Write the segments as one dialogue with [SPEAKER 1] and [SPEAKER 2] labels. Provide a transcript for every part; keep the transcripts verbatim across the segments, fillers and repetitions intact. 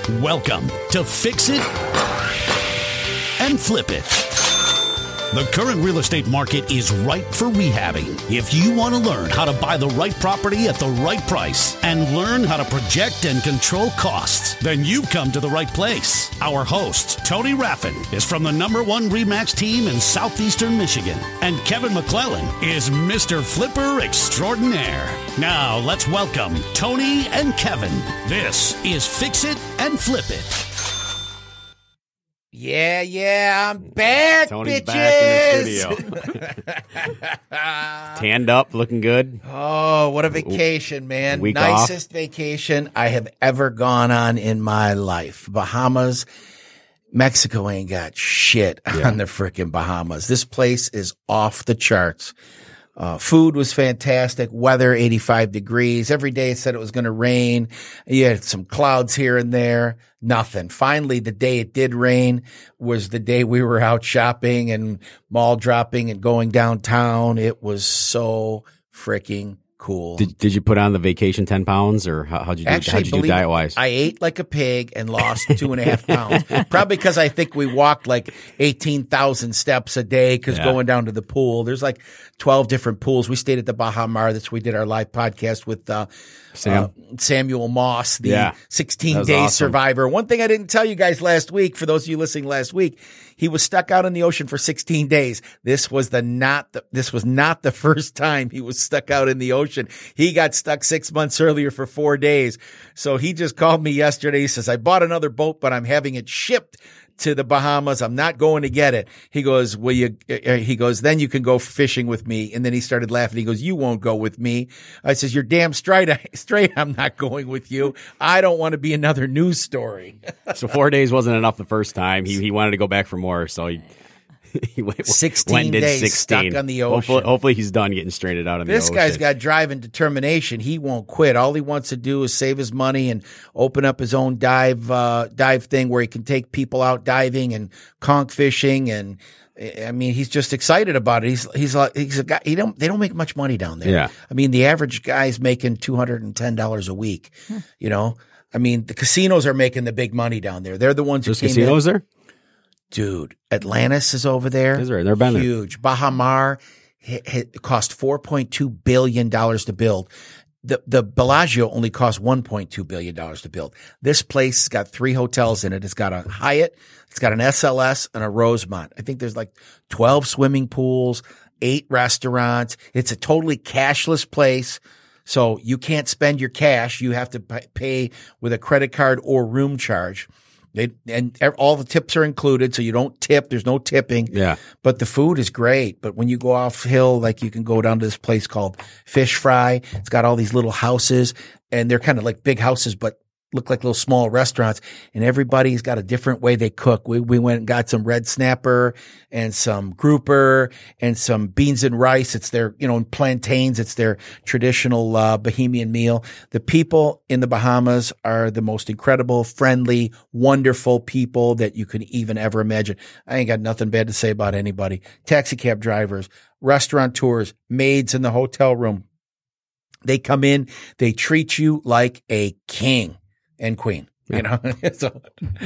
[SPEAKER 1] Welcome to Fix It and Flip It. The current real estate market is ripe for rehabbing. If you want to learn how to buy the right property at the right price and learn how to project and control costs, then you've come to the right place. Our host, Tony Raffin, is from the number one RE/MAX team in southeastern Michigan. And Kevin McClellan is Mister Flipper Extraordinaire. Now, let's welcome Tony and Kevin. This is Fix It and Flip It.
[SPEAKER 2] Yeah, yeah, I'm back,
[SPEAKER 3] Tony's
[SPEAKER 2] bitches.
[SPEAKER 3] back in the studio. Tanned up, looking good.
[SPEAKER 2] Oh, what a vacation, man.
[SPEAKER 3] Week
[SPEAKER 2] Nicest
[SPEAKER 3] off.
[SPEAKER 2] vacation I have ever gone on in my life. Bahamas. Mexico ain't got shit
[SPEAKER 3] Yeah.
[SPEAKER 2] on the frickin' Bahamas. This place is off the charts. Uh, food was fantastic. Weather, eighty-five degrees. Every day it said it was going to rain. You had some clouds here and there. Nothing. Finally, the day it did rain was the day we were out shopping and mall dropping and going downtown. It was so freaking cool.
[SPEAKER 3] Did, did you put on the vacation ten pounds, or how, how'd you do,
[SPEAKER 2] Actually,
[SPEAKER 3] how'd you do
[SPEAKER 2] believe
[SPEAKER 3] diet
[SPEAKER 2] it,
[SPEAKER 3] wise?
[SPEAKER 2] I ate like a pig and lost two and a half pounds. Probably because I think we walked like eighteen thousand steps a day because
[SPEAKER 3] Yeah.
[SPEAKER 2] going down to the pool, there's like twelve different pools. We stayed at the Baha Mar. That's where we did our live podcast with uh,
[SPEAKER 3] Sam.
[SPEAKER 2] uh, Samuel Moss, the
[SPEAKER 3] Yeah. That
[SPEAKER 2] sixteen
[SPEAKER 3] was
[SPEAKER 2] day
[SPEAKER 3] awesome.
[SPEAKER 2] survivor. One thing I didn't tell you guys last week, for those of you listening last week, he was stuck out in the ocean for sixteen days. This was the not the, this was not the first time he was stuck out in the ocean. He got stuck six months earlier for four days. So he just called me yesterday. He says, I bought another boat, but I'm having it shipped to the Bahamas. I'm not going to get it. He goes, will you, uh, he goes, then you can go fishing with me. And then he started laughing. He goes, you won't go with me. I says, you're damn straight. Straight. I'm not going with you. I don't want to be another news story.
[SPEAKER 3] So four days wasn't enough the first time. He he wanted to go back for more, so he he went,
[SPEAKER 2] sixteen
[SPEAKER 3] went and did
[SPEAKER 2] days
[SPEAKER 3] sixteen.
[SPEAKER 2] stuck on the
[SPEAKER 3] Hopefully,
[SPEAKER 2] ocean.
[SPEAKER 3] hopefully he's done getting stranded out on the
[SPEAKER 2] This
[SPEAKER 3] ocean.
[SPEAKER 2] guy's got drive and determination. He won't quit. All he wants to do is save his money and open up his own dive uh, dive thing where he can take people out diving and conch fishing. And I mean, he's just excited about it. He's he's like he's a guy. He don't they don't make much money down there.
[SPEAKER 3] Yeah.
[SPEAKER 2] I mean, the average guy's making two hundred and ten dollars a week. You know, I mean, the casinos are making the big money down there. They're the ones
[SPEAKER 3] There's
[SPEAKER 2] who came
[SPEAKER 3] casinos
[SPEAKER 2] in.
[SPEAKER 3] there?
[SPEAKER 2] Dude, Atlantis is over there.
[SPEAKER 3] Is there? Never been there.
[SPEAKER 2] Huge. Baha Mar hit, hit, cost four point two billion dollars to build. The, the Bellagio only cost one point two billion dollars to build. This place has got three hotels in it. It's got a Hyatt, it's got an S L S, and a Rosemont. I think there's like twelve swimming pools, eight restaurants. It's a totally cashless place. So you can't spend your cash. You have to pay with a credit card or room charge. They, and all the tips are included, so you don't tip. There's no tipping.
[SPEAKER 3] Yeah.
[SPEAKER 2] But the food is great. But when you go off hill, like you can go down to this place called Fish Fry. It's got all these little houses, and they're kind of like big houses, but look like little small restaurants. And everybody's got a different way they cook. We we went and got some red snapper and some grouper and some beans and rice. It's their, you know, and plantains. It's their traditional uh, Bahamian meal. The people in the Bahamas are the most incredible, friendly, wonderful people that you could even ever imagine. I ain't got nothing bad to say about anybody. Taxi cab drivers, restaurateurs, maids in the hotel room. They come in, they treat you like a king and queen. You know, so,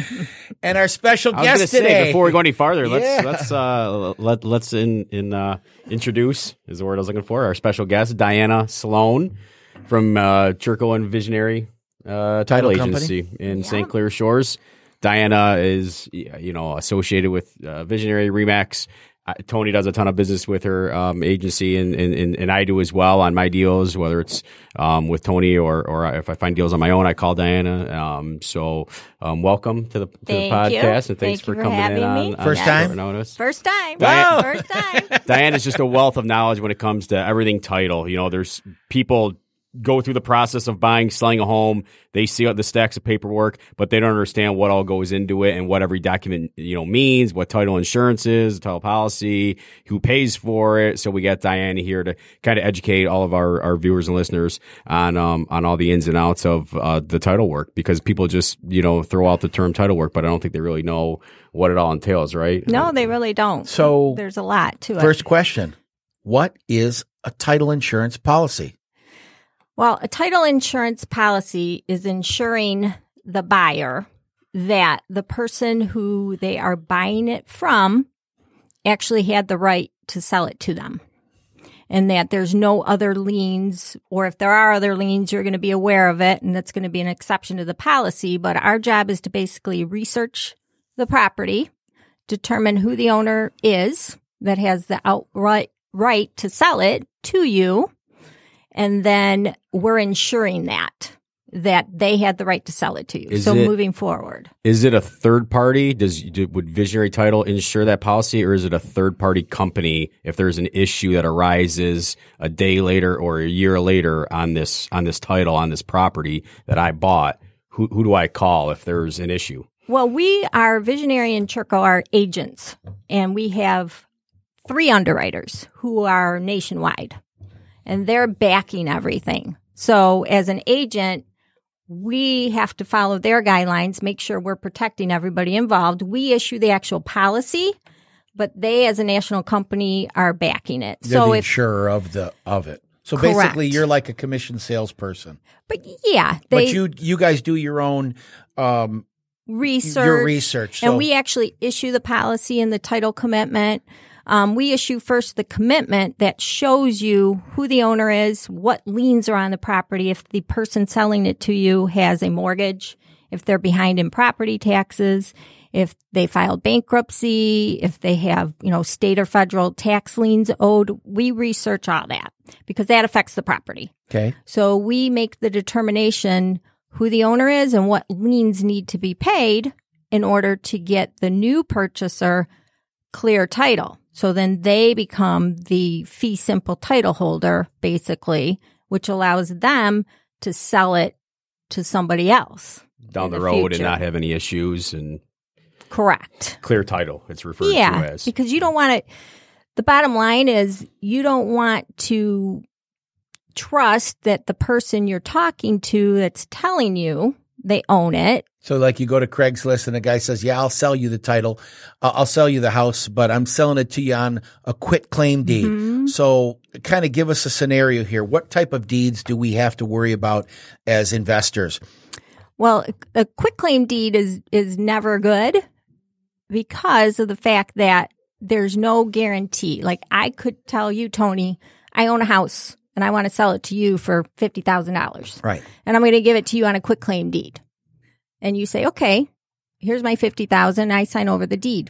[SPEAKER 2] and our special
[SPEAKER 3] I was going to
[SPEAKER 2] guest
[SPEAKER 3] say
[SPEAKER 2] today.
[SPEAKER 3] before we go any farther, let's
[SPEAKER 2] Yeah.
[SPEAKER 3] let's uh let let's in in uh introduce is the word I was looking for. Our special guest, Diana Sloan from uh, Churchill and Visionary uh, Title,
[SPEAKER 2] Title Company.
[SPEAKER 3] Agency in Saint Clair Shores. Diana is you know associated with uh, Visionary RE/MAX. Uh, Tony does a ton of business with her um, agency, and, and and I do as well on my deals, whether it's um, with Tony or or if I find deals on my own, I call Diana. Um, so um, welcome to the, to the
[SPEAKER 4] Thank you.
[SPEAKER 3] podcast, and thanks
[SPEAKER 4] Thank
[SPEAKER 3] for
[SPEAKER 4] you for
[SPEAKER 3] coming in
[SPEAKER 4] having
[SPEAKER 3] on,
[SPEAKER 4] me.
[SPEAKER 3] on
[SPEAKER 2] First
[SPEAKER 3] short
[SPEAKER 2] time?
[SPEAKER 3] notice.
[SPEAKER 4] First time.
[SPEAKER 3] Diane-
[SPEAKER 4] First time.
[SPEAKER 3] Diane is just a wealth of knowledge when it comes to everything title. You know, there's people go through the process of buying, selling a home. They see all the stacks of paperwork, but they don't understand what all goes into it and what every document, you know, means, what title insurance is, title policy, who pays for it. So we got Diana here to kind of educate all of our, our viewers and listeners on, um, on all the ins and outs of, uh, the title work, because people just, you know, throw out the term title work, but I don't think they really know what it all entails, right?
[SPEAKER 4] No, they really don't.
[SPEAKER 2] So
[SPEAKER 4] there's a lot to it.
[SPEAKER 2] first question, what is a title insurance policy?
[SPEAKER 4] Well, a title insurance policy is insuring the buyer that the person who they are buying it from actually had the right to sell it to them, and that there's no other liens, or if there are other liens, you're going to be aware of it, and that's going to be an exception to the policy. But our job is to basically research the property, determine who the owner is that has the outright right to sell it to you, and then we're ensuring that that they had the right to sell it to you.
[SPEAKER 3] Is
[SPEAKER 4] so
[SPEAKER 3] it,
[SPEAKER 4] moving forward.
[SPEAKER 3] Is it a third party? Does would Visionary Title insure that policy, or is it a third party company if there's an issue that arises a day later or a year later on this on this title, on this property that I bought? Who who do I call if there's an issue?
[SPEAKER 4] Well, we are Visionary and Churco are agents, and we have three underwriters who are nationwide, and they're backing everything. So as an agent, we have to follow their guidelines, make sure we're protecting everybody involved. We issue the actual policy, but they, as a national company, are backing it.
[SPEAKER 2] They're
[SPEAKER 4] so
[SPEAKER 2] the
[SPEAKER 4] if,
[SPEAKER 2] insurer of the of it. So
[SPEAKER 4] Correct.
[SPEAKER 2] basically, you're like a commission salesperson.
[SPEAKER 4] But yeah, they
[SPEAKER 2] But you you guys do your own um,
[SPEAKER 4] research.
[SPEAKER 2] your research, so.
[SPEAKER 4] And we actually issue the policy and the title commitment. Um, we issue first the commitment that shows you who the owner is, what liens are on the property, if the person selling it to you has a mortgage, if they're behind in property taxes, if they filed bankruptcy, if they have, you know, state or federal tax liens owed. We research all that because that affects the property.
[SPEAKER 2] Okay.
[SPEAKER 4] So we make the determination who the owner is and what liens need to be paid in order to get the new purchaser clear title. So then they become the fee simple title holder, basically, which allows them to sell it to somebody else
[SPEAKER 3] Down the,
[SPEAKER 4] the
[SPEAKER 3] road
[SPEAKER 4] future.
[SPEAKER 3] and not have any issues and
[SPEAKER 4] Correct.
[SPEAKER 3] clear title, it's referred
[SPEAKER 4] Yeah,
[SPEAKER 3] to as.
[SPEAKER 4] because you don't want to, the bottom line is you don't want to trust that the person you're talking to that's telling you they own it.
[SPEAKER 2] So like you go to Craigslist and the guy says, yeah, I'll sell you the title. Uh, I'll sell you the house, but I'm selling it to you on a quit claim deed.
[SPEAKER 4] Mm-hmm.
[SPEAKER 2] So kind of give us a scenario here. What type of deeds do we have to worry about as investors?
[SPEAKER 4] Well, a quit claim deed is, is never good because of the fact that there's no guarantee. Like I could tell you, Tony, I own a house and I want to sell it to you for fifty thousand dollars.
[SPEAKER 2] Right.
[SPEAKER 4] And I'm going to give it to you on a quit claim deed. And you say, okay, here's my fifty thousand dollars. I sign over the deed.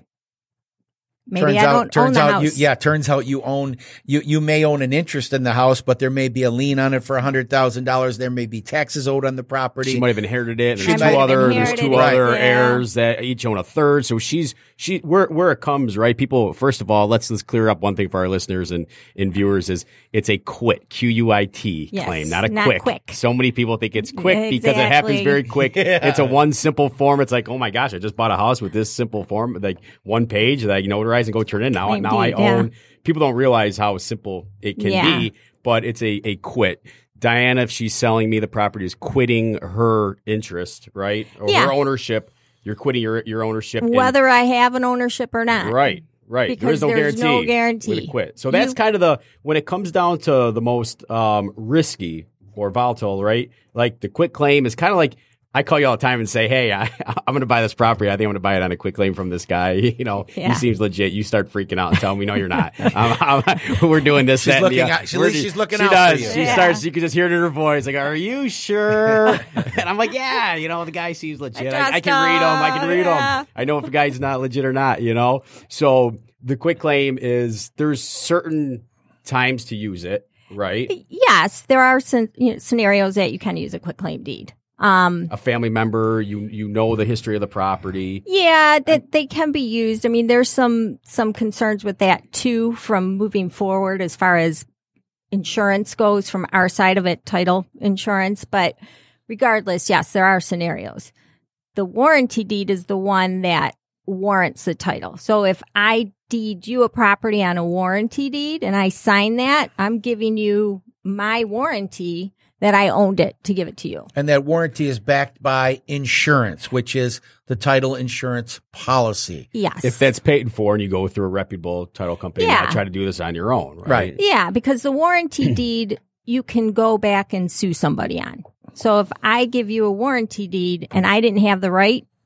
[SPEAKER 4] Maybe
[SPEAKER 2] turns
[SPEAKER 4] I don't
[SPEAKER 2] out,
[SPEAKER 4] own
[SPEAKER 2] turns
[SPEAKER 4] the
[SPEAKER 2] out
[SPEAKER 4] house.
[SPEAKER 2] You, yeah, turns out you own you you may own an interest in the house, but there may be a lien on it for a hundred thousand dollars. There may be taxes owed on the property.
[SPEAKER 3] She might have inherited it.
[SPEAKER 2] She
[SPEAKER 3] There's
[SPEAKER 2] might
[SPEAKER 3] two
[SPEAKER 2] have
[SPEAKER 3] other. There's
[SPEAKER 4] inherited
[SPEAKER 3] two
[SPEAKER 4] it,
[SPEAKER 3] other
[SPEAKER 4] yeah.
[SPEAKER 3] heirs that each own a third. So she's she where where it comes right. People, first of all, let's let's clear up one thing for our listeners and, and viewers is it's a quit Q U I T
[SPEAKER 4] Yes,
[SPEAKER 3] claim, not a
[SPEAKER 4] not
[SPEAKER 3] quick.
[SPEAKER 4] quick.
[SPEAKER 3] So many people think it's quick because it happens
[SPEAKER 4] Exactly.
[SPEAKER 3] very quick.
[SPEAKER 2] Yeah.
[SPEAKER 3] It's a one simple form. It's like, oh my gosh, I just bought a house with this simple form, like one page that I notarize and go turn in. Now now I
[SPEAKER 4] Indeed, yeah.
[SPEAKER 3] own. People don't realize how simple it can
[SPEAKER 4] Yeah.
[SPEAKER 3] be, but it's a, a quit. Diana, if she's selling me the property, is quitting her interest, right? Or
[SPEAKER 4] Yeah.
[SPEAKER 3] her ownership. You're quitting your, your ownership. in-
[SPEAKER 4] Whether I have an ownership or not.
[SPEAKER 3] right, right. there
[SPEAKER 4] Because
[SPEAKER 3] is no
[SPEAKER 4] there's
[SPEAKER 3] guarantee.
[SPEAKER 4] no guarantee.
[SPEAKER 3] With a quit. So that's
[SPEAKER 4] You-
[SPEAKER 3] kind of the, when it comes down to the most um, risky or volatile, right? Like the quit claim is kind of like, I call you all the time and say, hey, I, I'm going to buy this property. I think I'm going to buy it on a quick claim from this guy. You know,
[SPEAKER 4] Yeah.
[SPEAKER 3] he seems legit. You start freaking out and tell me, no, you're not. I'm, I'm, we're doing this.
[SPEAKER 2] She's
[SPEAKER 3] that, and the
[SPEAKER 2] looking
[SPEAKER 3] other.
[SPEAKER 2] out- she-
[SPEAKER 3] We're-
[SPEAKER 2] she's looking
[SPEAKER 3] she
[SPEAKER 2] out for
[SPEAKER 3] does.
[SPEAKER 2] you.
[SPEAKER 3] She
[SPEAKER 4] Yeah.
[SPEAKER 3] starts, you can just hear it in her voice. Like, are you sure? And I'm like, yeah, you know, the guy seems legit. I, I
[SPEAKER 4] trust
[SPEAKER 3] can read him. I can
[SPEAKER 4] him,
[SPEAKER 3] read
[SPEAKER 4] yeah.
[SPEAKER 3] him. I know if a guy's not legit or not, you know? So the quick claim is there's certain times to use it, right?
[SPEAKER 4] Yes, there are scen- you know, scenarios that you can use a quit claim deed. Um,
[SPEAKER 3] A family member, you you know the history of the property.
[SPEAKER 4] yeah, that they can be used. I mean, there's some some concerns with that too from moving forward as far as insurance goes from our side of it, title insurance. But regardless, yes, there are scenarios. The warranty deed is the one that warrants the title. So if I deed you a property on a warranty deed and I sign that, I'm giving you my warranty that I owned it to give it to you.
[SPEAKER 2] And that warranty is backed by insurance, which is the title insurance policy.
[SPEAKER 4] Yes.
[SPEAKER 3] If that's paid for and you go through a reputable title company,
[SPEAKER 4] Yeah.
[SPEAKER 3] not try to do this on your own, right?
[SPEAKER 2] Right.
[SPEAKER 4] Yeah, because the warranty deed, you can go back and sue somebody on. So if I give you a warranty deed and I didn't have the right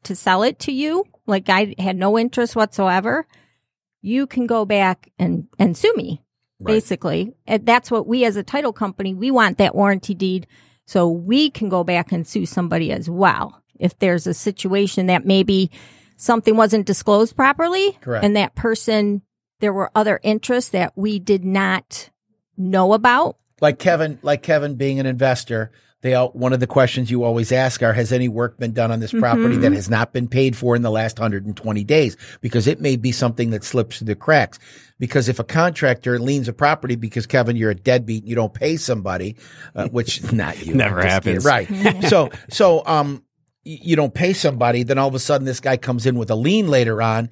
[SPEAKER 4] to sell it to you, like I had no interest whatsoever, you can go back and, and sue me, right. basically. And that's what we as a title company, we want that warranty deed so we can go back and sue somebody as well. If there's a situation that maybe something wasn't disclosed properly
[SPEAKER 2] Correct.
[SPEAKER 4] and that person, there were other interests that we did not know about.
[SPEAKER 2] Like Kevin, like Kevin being an investor, they all, one of the questions you always ask are, has any work been done on this property
[SPEAKER 4] Mm-hmm.
[SPEAKER 2] that has not been paid for in the last one hundred twenty days? Because it may be something that slips through the cracks. Because if a contractor liens a property because, Kevin, you're a deadbeat and you don't pay somebody, uh, which not you.
[SPEAKER 3] Never
[SPEAKER 2] just,
[SPEAKER 3] happens.
[SPEAKER 2] Right. so, so, um, you don't pay somebody, then all of a sudden this guy comes in with a lien later on.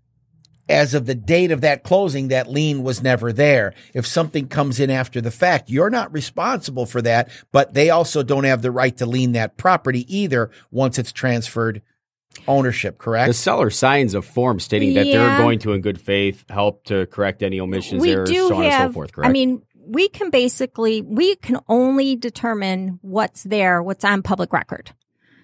[SPEAKER 2] As of the date of that closing, that lien was never there. If something comes in after the fact, you're not responsible for that, but they also don't have the right to lien that property either once it's transferred ownership, correct?
[SPEAKER 3] The seller signs a form stating that
[SPEAKER 4] Yeah.
[SPEAKER 3] they're going to, in good faith, help to correct any omissions,
[SPEAKER 4] We
[SPEAKER 3] errors,
[SPEAKER 4] do
[SPEAKER 3] so on
[SPEAKER 4] have,
[SPEAKER 3] and so forth, correct?
[SPEAKER 4] I mean, we can basically, we can only determine what's there, what's on public record.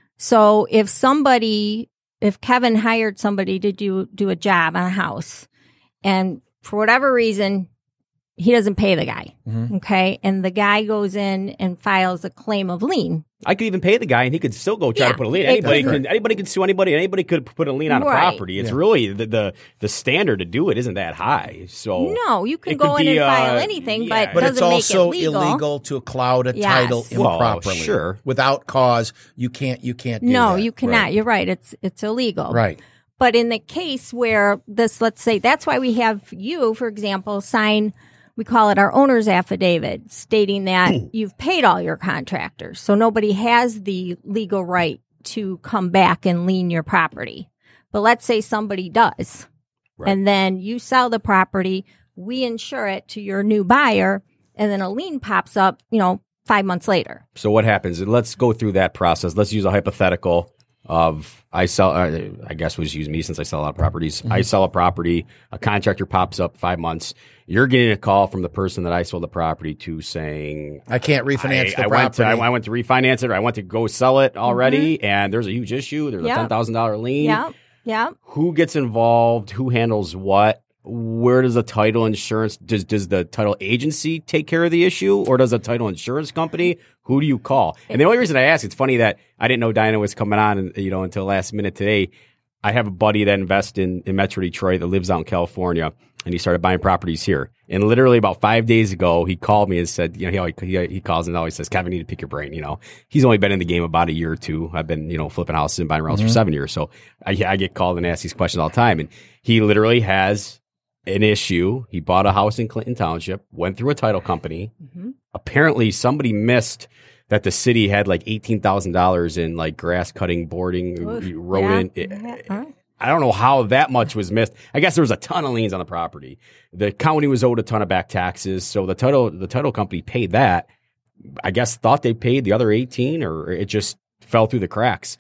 [SPEAKER 4] So if somebody, if Kevin hired somebody to do, do a job on a house and for whatever reason, he doesn't pay the guy.
[SPEAKER 2] Mhm.
[SPEAKER 4] Okay. And the guy goes in and files a claim of lien.
[SPEAKER 3] I could even pay the guy, and he could still go try
[SPEAKER 4] Yeah,
[SPEAKER 3] to put a lien.
[SPEAKER 4] it
[SPEAKER 3] Anybody
[SPEAKER 2] could.
[SPEAKER 3] can, anybody can sue anybody. Anybody could put a lien on a
[SPEAKER 4] Right.
[SPEAKER 3] property. It's
[SPEAKER 2] Yeah.
[SPEAKER 3] really the, the the standard to do it isn't that high. So
[SPEAKER 4] No, you can
[SPEAKER 3] it
[SPEAKER 4] go
[SPEAKER 3] could
[SPEAKER 4] in and
[SPEAKER 3] be,
[SPEAKER 4] file
[SPEAKER 3] uh,
[SPEAKER 4] anything,
[SPEAKER 3] yeah.
[SPEAKER 4] but,
[SPEAKER 2] But
[SPEAKER 4] doesn't
[SPEAKER 2] it's also
[SPEAKER 4] make it legal.
[SPEAKER 2] illegal to cloud a
[SPEAKER 4] Yes.
[SPEAKER 2] title
[SPEAKER 3] Well,
[SPEAKER 2] improperly.
[SPEAKER 3] sure.
[SPEAKER 2] Without cause, you can't, you can't do
[SPEAKER 4] No,
[SPEAKER 2] that.
[SPEAKER 4] you cannot.
[SPEAKER 2] Right.
[SPEAKER 4] You're right. It's it's illegal.
[SPEAKER 2] Right.
[SPEAKER 4] But in the case where this, let's say, that's why we have you, for example, sign, we call it our owner's affidavit, stating that you've paid all your contractors. So nobody has the legal right to come back and lien your property. But let's say somebody does.
[SPEAKER 3] Right.
[SPEAKER 4] And then you sell the property, we insure it to your new buyer, and then a lien pops up, you know, five months later.
[SPEAKER 3] So what happens? Let's go through that process. Let's use a hypothetical of I sell. Uh, I guess was use me since I sell a lot of properties.
[SPEAKER 2] Mm-hmm.
[SPEAKER 3] I sell a property. A contractor pops up five months. You're getting a call from the person that I sold the property to saying,
[SPEAKER 2] I can't refinance
[SPEAKER 3] I,
[SPEAKER 2] the
[SPEAKER 3] I
[SPEAKER 2] property.
[SPEAKER 3] went to I, I went to refinance it, or I went to go sell it already, and there's a huge issue. There's
[SPEAKER 4] Yep.
[SPEAKER 3] a ten thousand dollar lien.
[SPEAKER 4] Yeah. Yeah.
[SPEAKER 3] Who gets involved? Who handles what? Where does the title insurance, does does the title agency take care of the issue, or does the title insurance company? Who do you call? And the only reason I ask, it's funny that I didn't know Diana was coming on, and you know, until last minute today. I have a buddy that invests in, in Metro Detroit that lives out in California, and he started buying properties here. And literally about five days ago, he called me and said, you know, he always, he, he calls and always says, Kevin, I need to pick your brain. You know, he's only been in the game about a year or two. I've been, you know, flipping houses and buying houses
[SPEAKER 2] Mm-hmm.
[SPEAKER 3] for seven years. So I, I get called and asked these questions all the time. And he literally has an issue. He bought a house in Clinton Township, went through a title company.
[SPEAKER 4] Mm-hmm.
[SPEAKER 3] Apparently somebody missed that the city had like eighteen thousand dollars in like grass cutting, boarding,
[SPEAKER 4] Oof,
[SPEAKER 3] rodent.
[SPEAKER 4] yeah.
[SPEAKER 3] It-
[SPEAKER 4] Uh-huh.
[SPEAKER 3] I don't know how that much was missed. I guess there was a ton of liens on the property. The county was owed a ton of back taxes, so the title the title company paid that. I guess thought they paid the other eighteen, or it just fell through the cracks.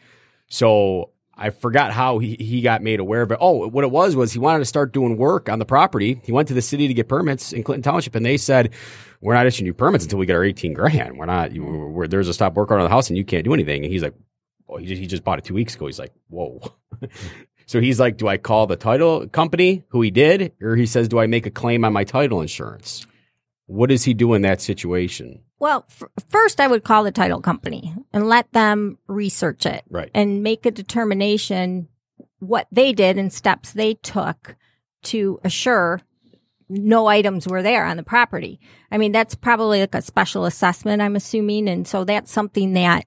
[SPEAKER 3] So I forgot how he, he got made aware of it. Oh, what it was was he wanted to start doing work on the property. He went to the city to get permits in Clinton Township, and they said, "We're not issuing you permits until we get our eighteen grand. We're not. You, we're, there's a stop work order on the house, and you can't do anything." And he's like, "Oh, he just, he just bought it two weeks ago." He's like, "Whoa." So he's like, do I call the title company, who he did, or he says, do I make a claim on my title insurance? What does he do in that situation?
[SPEAKER 4] Well, f- first I would call the title company and let them research it
[SPEAKER 3] Right.
[SPEAKER 4] and make a determination what they did and steps they took to assure no items were there on the property. I mean, that's probably like a special assessment, I'm assuming. And so that's something that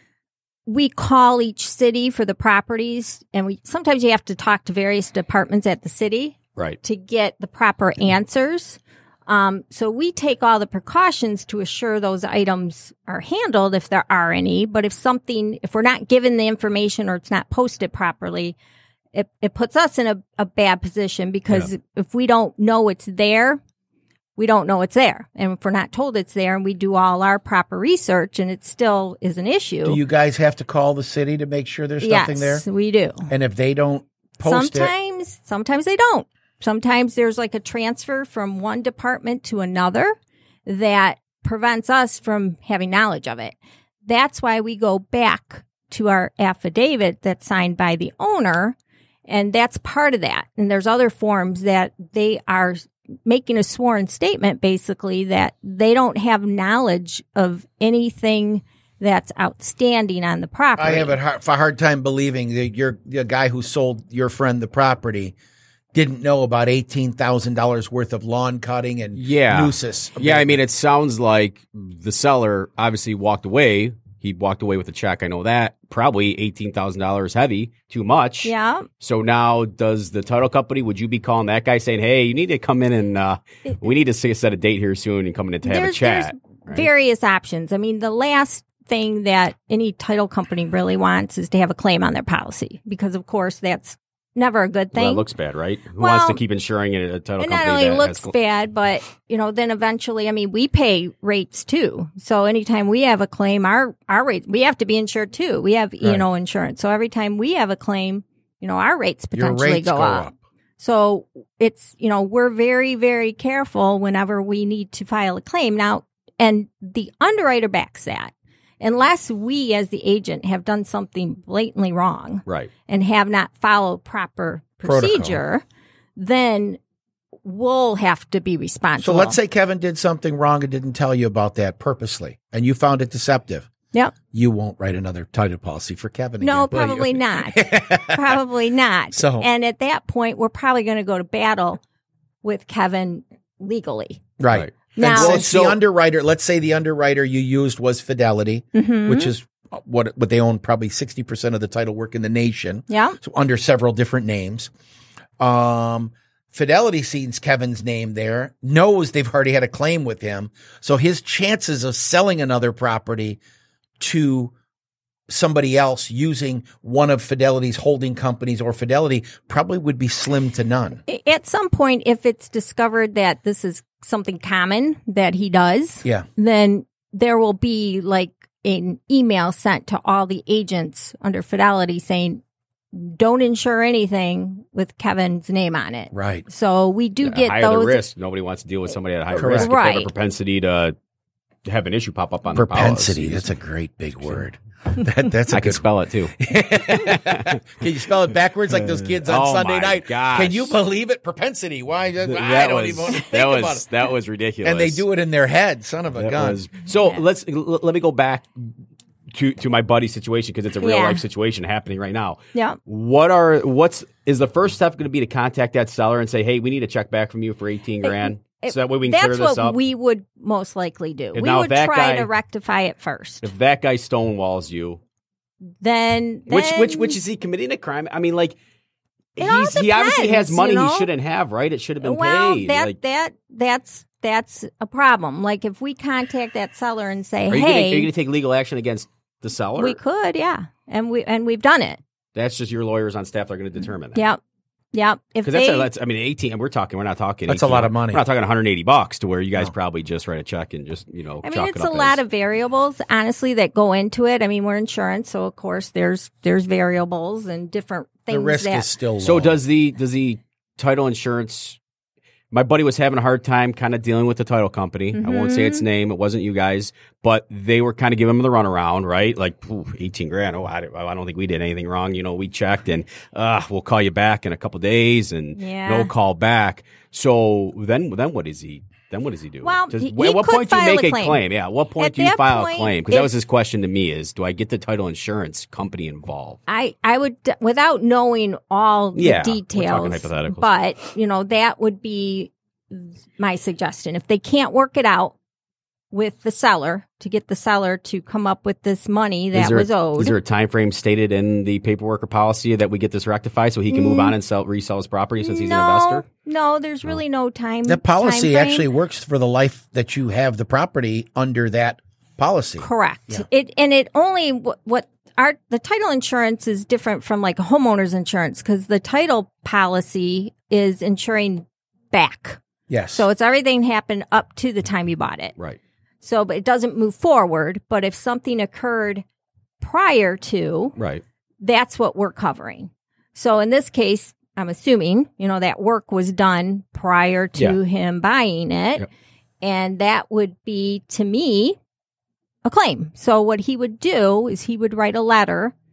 [SPEAKER 4] we call each city for the properties. And we sometimes you have to talk to various departments at the city
[SPEAKER 3] Right.
[SPEAKER 4] to get the proper answers. Um, so we take all the precautions to assure those items are handled if there are any. But if something, if we're not given the information or it's not posted properly, it, it puts us in a, a bad position because
[SPEAKER 3] Yeah.
[SPEAKER 4] if we don't know it's there, we don't know it's there. And if we're not told it's there and we do all our proper research and it still is an issue.
[SPEAKER 2] Do you guys have to call the city to make sure there's
[SPEAKER 4] yes,
[SPEAKER 2] nothing there?
[SPEAKER 4] we do.
[SPEAKER 2] And if they don't post it,
[SPEAKER 4] Sometimes, sometimes they don't. Sometimes there's like a transfer from one department to another that prevents us from having knowledge of it. That's why we go back to our affidavit that's signed by the owner. And that's part of that. And there's other forms that they are making a sworn statement, basically, that they don't have knowledge of anything that's outstanding on the property.
[SPEAKER 2] I have a hard, a hard time believing that you're the guy who sold your friend the property didn't know about eighteen thousand dollars worth of lawn cutting and
[SPEAKER 3] yeah.
[SPEAKER 2] nooses.
[SPEAKER 3] Yeah, I mean, it sounds like the seller obviously walked away. He walked away with a check. I know that. Probably eighteen thousand dollars heavy, too much.
[SPEAKER 4] Yeah.
[SPEAKER 3] So now does the title company, would you be calling that guy saying, hey, you need to come in and uh, we need to set a date here soon and come in to have
[SPEAKER 4] there's,
[SPEAKER 3] a chat?
[SPEAKER 4] There's
[SPEAKER 3] right?
[SPEAKER 4] various options. I mean, the last thing that any title company really wants is to have a claim on their policy because, of course, that's never a good thing.
[SPEAKER 3] Well, that looks bad, right? Who
[SPEAKER 4] well,
[SPEAKER 3] wants to keep insuring it at a title
[SPEAKER 4] it
[SPEAKER 3] company?
[SPEAKER 4] not only
[SPEAKER 3] that
[SPEAKER 4] looks
[SPEAKER 3] has...
[SPEAKER 4] bad, but, you know, then eventually, I mean, we pay rates too. So anytime we have a claim, our, our rates, we have to be insured too. We have E and O insurance. So every time we have a claim, you know, our rates potentially
[SPEAKER 2] rates
[SPEAKER 4] go,
[SPEAKER 2] go
[SPEAKER 4] up.
[SPEAKER 2] up.
[SPEAKER 4] So it's, you know, we're very, very careful whenever we need to file a claim. Now, and the underwriter backs that. Unless we as the agent have done something blatantly wrong
[SPEAKER 3] right.
[SPEAKER 4] and have not followed proper procedure, Protocol. Then we'll have to be responsible.
[SPEAKER 2] So let's say Kevin did something wrong and didn't tell you about that purposely, and you found it deceptive.
[SPEAKER 4] Yep.
[SPEAKER 2] You won't write another title policy for Kevin
[SPEAKER 4] no,
[SPEAKER 2] again, will
[SPEAKER 4] probably
[SPEAKER 2] you?
[SPEAKER 4] not. Probably not.
[SPEAKER 2] So,
[SPEAKER 4] and at that point, we're probably going to go to battle with Kevin legally.
[SPEAKER 2] Right.
[SPEAKER 3] right.
[SPEAKER 4] Now,
[SPEAKER 2] and since
[SPEAKER 3] so,
[SPEAKER 2] the underwriter, let's say the underwriter you used was Fidelity,
[SPEAKER 4] mm-hmm.
[SPEAKER 2] which is what what they own probably sixty percent of the title work in the nation.
[SPEAKER 4] Yeah.
[SPEAKER 2] So under several different names. Um, Fidelity sees Kevin's name there, knows they've already had a claim with him. So his chances of selling another property to somebody else using one of Fidelity's holding companies or Fidelity probably would be slim to none.
[SPEAKER 4] At some point, if it's discovered that this is something common that he does,
[SPEAKER 2] Yeah.
[SPEAKER 4] then there will be like an email sent to all the agents under Fidelity saying, don't insure anything with Kevin's name on it.
[SPEAKER 2] Right.
[SPEAKER 4] So we do
[SPEAKER 3] yeah,
[SPEAKER 4] get
[SPEAKER 3] higher
[SPEAKER 4] those.
[SPEAKER 3] the risk. Nobody wants to deal with somebody at higher
[SPEAKER 2] Correct.
[SPEAKER 3] risk if they have a
[SPEAKER 4] Right.
[SPEAKER 3] propensity to have an issue pop up on
[SPEAKER 2] Propensity.
[SPEAKER 3] their policies.
[SPEAKER 2] That's a great big word. That, that's a
[SPEAKER 3] I
[SPEAKER 2] good
[SPEAKER 3] can spell it too.
[SPEAKER 2] Can you spell it backwards like those kids on
[SPEAKER 3] Oh
[SPEAKER 2] Sunday
[SPEAKER 3] my
[SPEAKER 2] night?
[SPEAKER 3] gosh.
[SPEAKER 2] Can you believe it? Propensity. Why? I
[SPEAKER 3] That
[SPEAKER 2] don't
[SPEAKER 3] was,
[SPEAKER 2] even want to think
[SPEAKER 3] that was,
[SPEAKER 2] about it.
[SPEAKER 3] That was ridiculous.
[SPEAKER 2] And they do it in their head. Son of a
[SPEAKER 3] That
[SPEAKER 2] gun.
[SPEAKER 3] was- so let's l- let me go back to to my buddy's situation because it's a real
[SPEAKER 4] Yeah.
[SPEAKER 3] life situation happening right now.
[SPEAKER 4] Yeah.
[SPEAKER 3] What are what's is the first step going to be to contact that seller and say, hey, we need a check back from you for eighteen grand,
[SPEAKER 4] It-
[SPEAKER 3] so that way we can
[SPEAKER 4] That's
[SPEAKER 3] clear this
[SPEAKER 4] what
[SPEAKER 3] up.
[SPEAKER 4] we would most likely do.
[SPEAKER 3] And
[SPEAKER 4] we
[SPEAKER 3] now
[SPEAKER 4] would
[SPEAKER 3] if that
[SPEAKER 4] try
[SPEAKER 3] guy-
[SPEAKER 4] to rectify it first.
[SPEAKER 3] if that guy stonewalls you,
[SPEAKER 4] Then,
[SPEAKER 3] which
[SPEAKER 4] then
[SPEAKER 3] which which is he committing a crime? I mean, like
[SPEAKER 4] It all
[SPEAKER 3] he's, he obviously has
[SPEAKER 4] depends,
[SPEAKER 3] money
[SPEAKER 4] you know?
[SPEAKER 3] he shouldn't have, right? It should have been
[SPEAKER 4] well,
[SPEAKER 3] paid.
[SPEAKER 4] that
[SPEAKER 3] like,
[SPEAKER 4] that that's that's a problem. Like if we contact that seller and say,
[SPEAKER 3] are you gonna, are you
[SPEAKER 4] "Hey,
[SPEAKER 3] going to take legal action against the seller?
[SPEAKER 4] we could, yeah," and we and we've done it.
[SPEAKER 3] That's just your lawyers on staff that are going to determine that.
[SPEAKER 4] Yep, yep. If
[SPEAKER 3] Because
[SPEAKER 4] they,
[SPEAKER 3] that's, a, that's, I mean, eighteen, we're talking, we're not talking.
[SPEAKER 2] That's a
[SPEAKER 3] eighteen,
[SPEAKER 2] lot of money.
[SPEAKER 3] We're not talking one hundred eighty bucks to where you guys
[SPEAKER 2] No.
[SPEAKER 3] probably just write a check and just, you know,
[SPEAKER 4] I mean,
[SPEAKER 3] chalk
[SPEAKER 4] it's
[SPEAKER 3] it
[SPEAKER 4] a
[SPEAKER 3] up
[SPEAKER 4] lot
[SPEAKER 3] as-
[SPEAKER 4] of variables, honestly, that go into it. I mean, we're insurance, so of course there's there's variables and different things
[SPEAKER 2] The risk
[SPEAKER 4] that
[SPEAKER 2] is still low.
[SPEAKER 3] So does the, does the title insurance, my buddy was having a hard time kind of dealing with the title company. I won't say
[SPEAKER 4] Mm-hmm.
[SPEAKER 3] its name. It wasn't you guys, but they were kind of giving him the runaround, right? Like ooh, eighteen grand. Oh, I, I don't think we did anything wrong. You know, we checked and uh, we'll call you back in a couple days and
[SPEAKER 4] Yeah.
[SPEAKER 3] no call back. So then, then what is he? Then what does he do?
[SPEAKER 4] Well,
[SPEAKER 3] Does,
[SPEAKER 4] he-
[SPEAKER 3] at
[SPEAKER 4] he
[SPEAKER 3] what
[SPEAKER 4] could
[SPEAKER 3] point do you
[SPEAKER 4] file
[SPEAKER 3] make
[SPEAKER 4] a
[SPEAKER 3] a
[SPEAKER 4] claim.
[SPEAKER 3] claim? Yeah, at what point
[SPEAKER 4] At
[SPEAKER 3] do you
[SPEAKER 4] that
[SPEAKER 3] file
[SPEAKER 4] point,
[SPEAKER 3] a claim? Because that
[SPEAKER 4] if-
[SPEAKER 3] was his question to me: is do I get the title insurance company involved?
[SPEAKER 4] I, I would, without knowing all the
[SPEAKER 3] Yeah, we're talking
[SPEAKER 4] details,
[SPEAKER 3] hypotheticals.
[SPEAKER 4] but, you know, that would be my suggestion. If they can't work it out with the seller to get the seller to come up with this money
[SPEAKER 3] Is
[SPEAKER 4] that
[SPEAKER 3] there,
[SPEAKER 4] was owed.
[SPEAKER 3] Is there a time frame stated in the paperwork or policy that we get this rectified so he can move
[SPEAKER 4] Mm.
[SPEAKER 3] on and sell resell his property since he's
[SPEAKER 4] no,
[SPEAKER 3] an investor?
[SPEAKER 4] No, there's really no time.
[SPEAKER 2] the policy
[SPEAKER 4] time frame.
[SPEAKER 2] actually works for the life that you have the property under that policy.
[SPEAKER 4] Correct.
[SPEAKER 2] Yeah.
[SPEAKER 4] It and it only what, what our the title insurance is different from like a homeowner's insurance because the title policy is insuring back.
[SPEAKER 2] Yes.
[SPEAKER 4] So it's everything happened up to the time you bought it.
[SPEAKER 3] Right.
[SPEAKER 4] So, but it doesn't move forward. But if something occurred prior to,
[SPEAKER 3] Right.
[SPEAKER 4] that's what we're covering. So in this case, I'm assuming, you know, that work was done prior to
[SPEAKER 3] Yeah.
[SPEAKER 4] him buying it.
[SPEAKER 3] Yep.
[SPEAKER 4] And that would be, to me, a claim. So what he would do is he would write a letter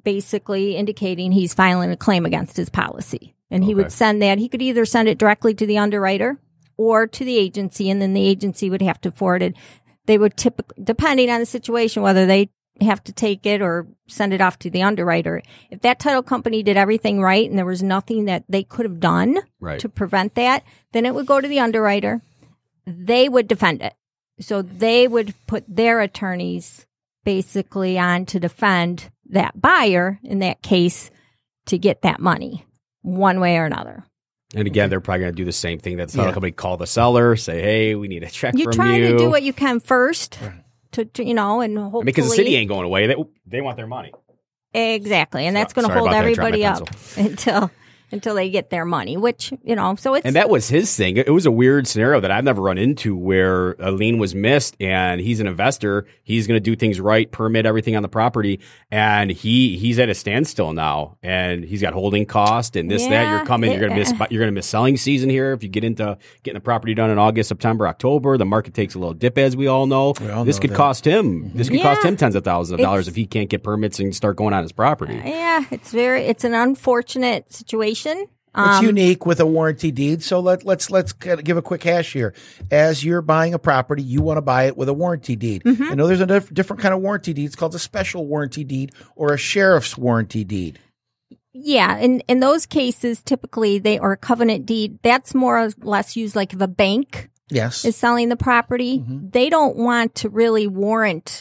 [SPEAKER 4] basically indicating he's filing a claim against his policy. And he
[SPEAKER 3] Okay.
[SPEAKER 4] would send that. He could either send it directly to the underwriter or to the agency, and then the agency would have to forward it. They would typically, depending on the situation, whether they have to take it or send it off to the underwriter. If that title company did everything right and there was nothing that they could have done
[SPEAKER 3] Right.
[SPEAKER 4] to prevent that, then it would go to the underwriter. They would defend it. So they would put their attorneys basically on to defend that buyer in that case to get that money one way or another.
[SPEAKER 3] And again, they're probably going to do the same thing. That the
[SPEAKER 2] Yeah.
[SPEAKER 3] company call the seller, say, "Hey, we need a check
[SPEAKER 4] You
[SPEAKER 3] from
[SPEAKER 4] try
[SPEAKER 3] you."
[SPEAKER 4] to do what you can first to, to you know, and hopefully.
[SPEAKER 3] I mean, because the city ain't going away. They, they want their money.
[SPEAKER 4] Exactly. And
[SPEAKER 3] So-
[SPEAKER 4] that's going to
[SPEAKER 3] sorry
[SPEAKER 4] hold
[SPEAKER 3] about that, drop my
[SPEAKER 4] everybody up until until they get their money, which, you know, so it's.
[SPEAKER 3] And that was his thing. It was a weird scenario that I've never run into where a lien was missed and he's an investor. He's going to do things right, permit everything on the property. And he, he's at a standstill now and he's got holding cost and this, that.
[SPEAKER 4] Yeah,
[SPEAKER 3] You're coming, you're going to miss,
[SPEAKER 4] it-
[SPEAKER 3] you're going to miss selling season here. If you get into getting the property done in August, September, October, the market takes a little dip, as we all know.
[SPEAKER 2] We all
[SPEAKER 3] this
[SPEAKER 2] know
[SPEAKER 3] could
[SPEAKER 2] that.
[SPEAKER 3] cost him, this could
[SPEAKER 4] Yeah.
[SPEAKER 3] cost him tens of thousands of dollars
[SPEAKER 4] It's-
[SPEAKER 3] if he can't get permits and start going on his property.
[SPEAKER 4] Yeah, it's very, it's an unfortunate situation.
[SPEAKER 2] It's
[SPEAKER 4] Um,
[SPEAKER 2] unique with a warranty deed. So let, let's let's kind of give a quick hash here. As you're buying a property, you want to buy it with a warranty deed. I know there's a diff- different kind of warranty deed. It's called a special warranty deed or a sheriff's warranty deed.
[SPEAKER 4] Yeah, in in those cases, typically they or a covenant deed. That's more or less used like if a bank
[SPEAKER 2] Yes.
[SPEAKER 4] is selling the property,
[SPEAKER 2] Mhm.
[SPEAKER 4] they don't want to really warrant,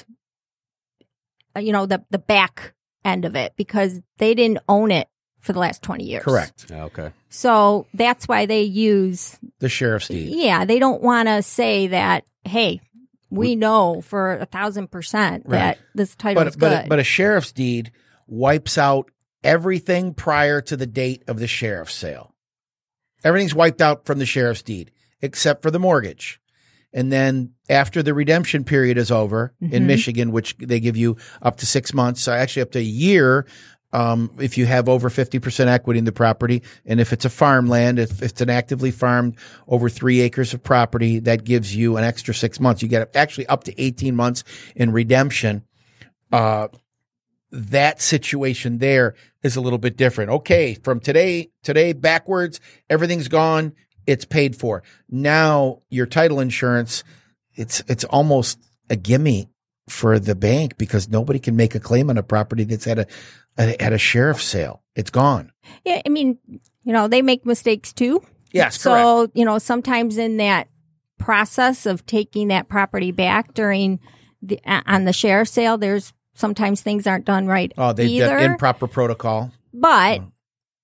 [SPEAKER 4] uh, you know, the the back end of it because they didn't own it for the last twenty years.
[SPEAKER 2] Correct.
[SPEAKER 3] Okay.
[SPEAKER 4] So that's why they use.
[SPEAKER 2] The sheriff's deed.
[SPEAKER 4] Yeah, they don't want to say that. Hey, we know for a thousand percent
[SPEAKER 2] Right.
[SPEAKER 4] that this title is
[SPEAKER 2] But but
[SPEAKER 4] good.
[SPEAKER 2] but a sheriff's deed wipes out everything prior to the date of the sheriff's sale. Everything's wiped out from the sheriff's deed except for the mortgage. And then after the redemption period is over in
[SPEAKER 4] Mhm.
[SPEAKER 2] Michigan, which they give you up to six months, so actually up to a year, um, if you have over fifty percent equity in the property. And if it's a farmland, if, if it's an actively farmed over three acres of property, that gives you an extra six months. You get actually up to eighteen months in redemption. Uh, that situation there is a little bit different. Okay, from today, today backwards, everything's gone. It's paid for. Now your title insurance, it's, it's almost a gimme for the bank because nobody can make a claim on a property that's at a, at a sheriff's sale. It's gone.
[SPEAKER 4] yeah, I mean, you know, they make mistakes too.
[SPEAKER 2] Yes,
[SPEAKER 4] So,
[SPEAKER 2] correct.
[SPEAKER 4] you know, sometimes in that process of taking that property back during the on the sheriff's sale, there's sometimes things aren't done right
[SPEAKER 2] Oh, they
[SPEAKER 4] either.
[SPEAKER 2] did improper protocol.
[SPEAKER 4] But
[SPEAKER 2] Oh.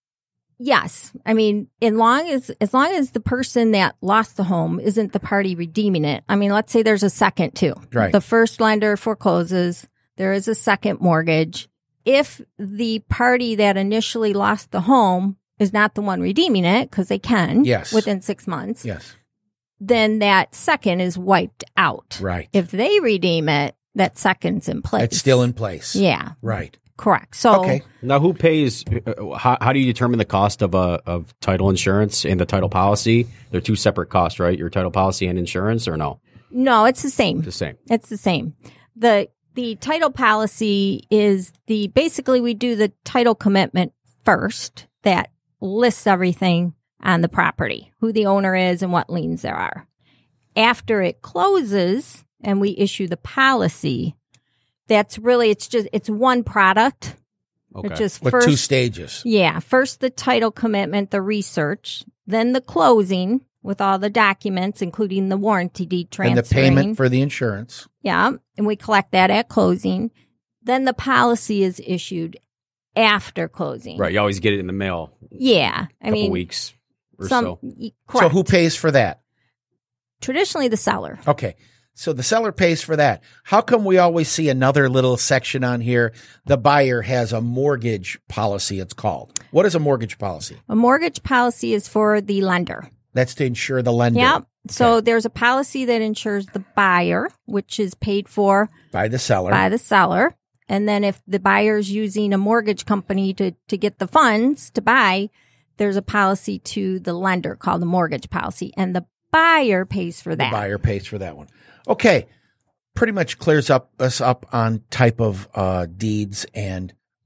[SPEAKER 4] yes, I mean, as long as as long as the person that lost the home isn't the party redeeming it. I mean, let's say there's a second too.
[SPEAKER 2] Right.
[SPEAKER 4] The first lender forecloses. There is a second mortgage. If the party that initially lost the home is not the one redeeming it, because they can
[SPEAKER 2] Yes.
[SPEAKER 4] within six months,
[SPEAKER 2] Yes.
[SPEAKER 4] then that second is wiped out.
[SPEAKER 2] Right.
[SPEAKER 4] If they redeem it, that second's in place.
[SPEAKER 2] It's still in place.
[SPEAKER 4] Yeah,
[SPEAKER 2] Right.
[SPEAKER 4] correct. So
[SPEAKER 2] Okay.
[SPEAKER 3] Now, who pays? Uh, how, how do you determine the cost of a of title insurance and the title policy? They're two separate costs, right? Your title policy and insurance, or no?
[SPEAKER 4] no, it's the same.
[SPEAKER 3] The same.
[SPEAKER 4] It's the same. The the title policy is the basically we do the title commitment first that lists everything on the property, who the owner is and what liens there are. After it closes and we issue the policy, that's really it's just it's one product.
[SPEAKER 3] Okay.
[SPEAKER 4] It's just
[SPEAKER 2] With
[SPEAKER 4] first
[SPEAKER 2] two stages.
[SPEAKER 4] yeah, first the title commitment, the research, then the closing with all the documents, including the warranty deed transferring.
[SPEAKER 2] And the payment for the insurance.
[SPEAKER 4] Yeah, and we collect that at closing. Then the policy is issued after closing.
[SPEAKER 3] Right. You always get it in the mail.
[SPEAKER 4] Yeah, I
[SPEAKER 3] A couple
[SPEAKER 4] mean,
[SPEAKER 3] weeks or
[SPEAKER 4] some
[SPEAKER 3] so.
[SPEAKER 4] y-
[SPEAKER 2] So
[SPEAKER 4] correct.
[SPEAKER 2] who pays for that?
[SPEAKER 4] Traditionally, the seller.
[SPEAKER 2] Okay. So the seller pays for that. How come we always see another little section on here? The buyer has a mortgage policy, it's called. What is a mortgage policy?
[SPEAKER 4] A mortgage policy is for the lender.
[SPEAKER 2] That's to insure the lender
[SPEAKER 4] Yeah. So there's a policy that insures the buyer, which is paid for
[SPEAKER 2] by the seller.
[SPEAKER 4] by the seller. And then if the buyer's using a mortgage company to, to get the funds to buy, there's a policy to the lender called the mortgage policy. And the buyer pays for
[SPEAKER 2] The
[SPEAKER 4] that.
[SPEAKER 2] buyer pays for that one. Okay. Pretty much clears up us up on type of uh, deeds and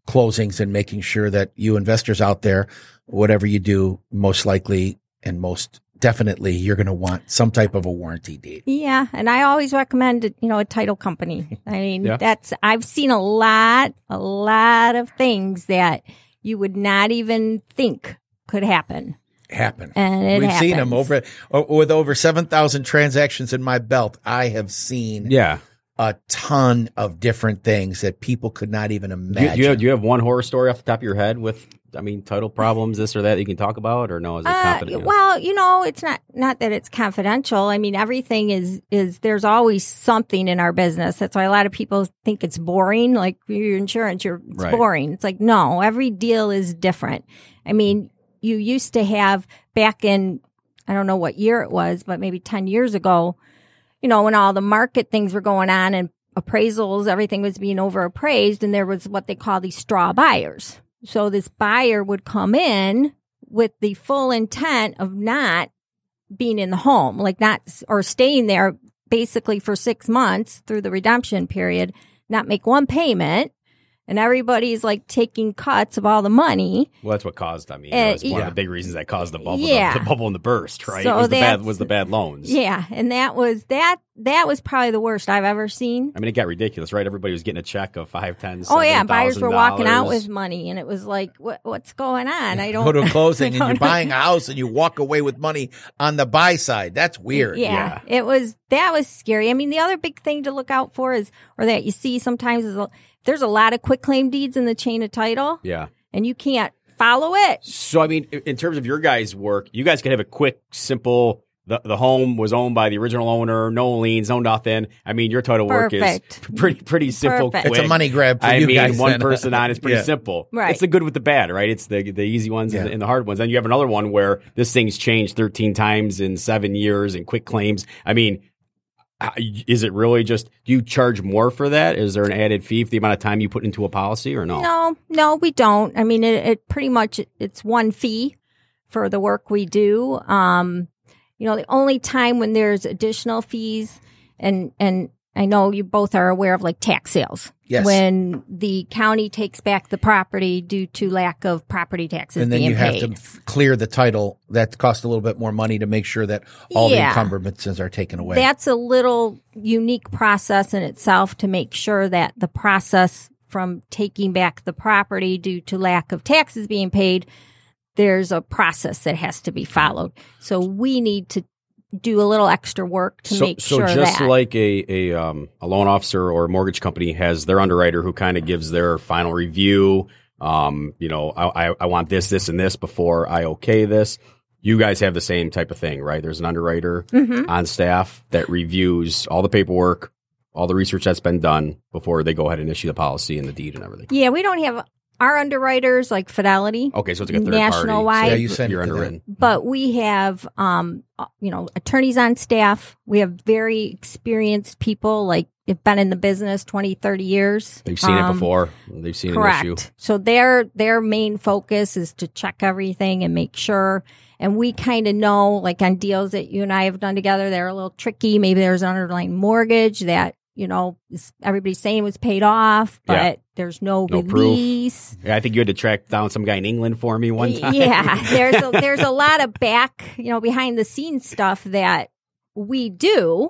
[SPEAKER 2] closings and making sure that you investors out there, whatever you do, most likely and most definitely you're going to want some type of a warranty deed.
[SPEAKER 4] Yeah, and I always recommend, you know, a title company. I mean,
[SPEAKER 3] Yeah.
[SPEAKER 4] that's I've seen a lot, a lot of things that you would not even think could happen.
[SPEAKER 2] Happen.
[SPEAKER 4] And it
[SPEAKER 2] We've seen them
[SPEAKER 4] happens.
[SPEAKER 2] over o- with over seven thousand transactions in my belt. I have seen
[SPEAKER 3] Yeah.
[SPEAKER 2] a ton of different things that people could not even
[SPEAKER 3] Do you,
[SPEAKER 2] imagine.
[SPEAKER 3] do, you have, do you have one horror story off the top of your head with, I mean, title problems, this or that, that you can talk about, or no? Is it
[SPEAKER 4] Uh,
[SPEAKER 3] confidential?
[SPEAKER 4] well, you know, it's not not that it's confidential. I mean, everything is is there's always something in our business. That's why a lot of people think it's boring. Like your insurance, you're it's
[SPEAKER 3] Right.
[SPEAKER 4] boring. It's like no, every deal is different. I mean, you used to have back in I don't know what year it was, but maybe ten years ago, you know, when all the market things were going on and appraisals, everything was being overappraised, and there was what they call these straw buyers. So this buyer would come in with the full intent of not being in the home, like not, or staying there basically for six months through the redemption period, not make one payment. And everybody's like taking cuts of all the money.
[SPEAKER 3] Well, that's what caused. I mean,
[SPEAKER 4] Uh,
[SPEAKER 3] that was one
[SPEAKER 2] yeah.
[SPEAKER 3] of the big reasons that caused the bubble.
[SPEAKER 4] Yeah.
[SPEAKER 3] The, the bubble and the burst, right?
[SPEAKER 4] So
[SPEAKER 3] was the bad
[SPEAKER 4] that's-
[SPEAKER 3] was the bad loans.
[SPEAKER 4] Yeah. And that was, that, that was probably the worst I've ever seen.
[SPEAKER 3] I mean, it got ridiculous, right? Everybody was getting a check of five, ten,
[SPEAKER 4] Oh yeah,
[SPEAKER 3] seven
[SPEAKER 4] buyers were
[SPEAKER 3] thousand
[SPEAKER 4] walking out
[SPEAKER 3] dollars.
[SPEAKER 4] with money, and it was like, what, what's going on? I don't
[SPEAKER 2] Go to a closing and
[SPEAKER 4] I
[SPEAKER 2] you're
[SPEAKER 4] don't know.
[SPEAKER 2] buying a house and you walk away with money on the buy side. That's weird.
[SPEAKER 4] Yeah,
[SPEAKER 3] Yeah.
[SPEAKER 4] it was, that was scary. I mean, the other big thing to look out for is, or that you see sometimes is a, there's a lot of quick claim deeds in the chain of title,
[SPEAKER 3] Yeah.
[SPEAKER 4] and you can't follow it.
[SPEAKER 3] So, I mean, in in terms of your guys' work, you guys could have a quick, simple. The, the home was owned by the original owner, no liens, no nothing. I mean, your title work
[SPEAKER 4] Perfect.
[SPEAKER 3] is pretty pretty simple.
[SPEAKER 4] Perfect.
[SPEAKER 3] Quick.
[SPEAKER 2] It's a money grab for
[SPEAKER 3] I
[SPEAKER 2] you
[SPEAKER 3] mean,
[SPEAKER 2] guys.
[SPEAKER 3] one
[SPEAKER 2] then.
[SPEAKER 3] person on is pretty
[SPEAKER 2] Yeah.
[SPEAKER 3] simple.
[SPEAKER 4] Right.
[SPEAKER 3] It's the good with the bad, right? It's the the easy ones and,
[SPEAKER 2] Yeah.
[SPEAKER 3] the, and the hard ones. Then you have another one where this thing's changed thirteen times in seven years and quick claims. I mean, uh, is it really just, do you charge more for that? Is there an added fee for the amount of time you put into a policy or no?
[SPEAKER 4] No, no, we don't. I mean, it, it pretty much, it's one fee for the work we do. Um, you know, the only time when there's additional fees, and, and I know you both are aware of like tax sales.
[SPEAKER 2] Yes.
[SPEAKER 4] When the county takes back the property due to lack of property taxes
[SPEAKER 2] And then
[SPEAKER 4] being
[SPEAKER 2] you have
[SPEAKER 4] paid.
[SPEAKER 2] to f- clear the title. That costs a little bit more money to make sure that all the
[SPEAKER 4] Yeah.
[SPEAKER 2] encumbrances are taken away.
[SPEAKER 4] That's a little unique process in itself to make sure that the process from taking back the property due to lack of taxes being paid, there's a process that has to be followed. So we need to do a little extra work to
[SPEAKER 3] so,
[SPEAKER 4] make
[SPEAKER 3] so
[SPEAKER 4] sure
[SPEAKER 3] just
[SPEAKER 4] that.
[SPEAKER 3] like a a, um, a loan officer or a mortgage company has their underwriter who kind of gives their final review. Um, you know, I, I, I want this, this, and this before I okay this. You guys have the same type of thing, right? There's an underwriter
[SPEAKER 4] Mhm.
[SPEAKER 3] on staff that reviews all the paperwork, all the research that's been done before they go ahead and issue the policy and the deed and everything.
[SPEAKER 4] Yeah, we don't have our underwriters like Fidelity,
[SPEAKER 3] Okay, so it's like a third
[SPEAKER 4] National
[SPEAKER 3] party.
[SPEAKER 4] wide.
[SPEAKER 2] Yeah, you send
[SPEAKER 3] You're
[SPEAKER 2] it to them.
[SPEAKER 3] underwritten.
[SPEAKER 4] but we have, um, uh, you know, attorneys on staff. We have very experienced people, like have been in the business twenty, thirty years.
[SPEAKER 3] They've seen it
[SPEAKER 4] Um,
[SPEAKER 3] before. They've seen
[SPEAKER 4] Correct.
[SPEAKER 3] an issue.
[SPEAKER 4] So their their main focus is to check everything and make sure. And we kind of know, like on deals that you and I have done together, they're a little tricky. Maybe there's an underlying mortgage that, you know, is- everybody's saying was paid off, but
[SPEAKER 3] Yeah.
[SPEAKER 4] there's no,
[SPEAKER 3] No proof.
[SPEAKER 4] release.
[SPEAKER 3] Yeah, I think you had to track down some guy in England for me one time.
[SPEAKER 4] Yeah, there's a, there's a lot of back, you know, behind the scenes stuff that we do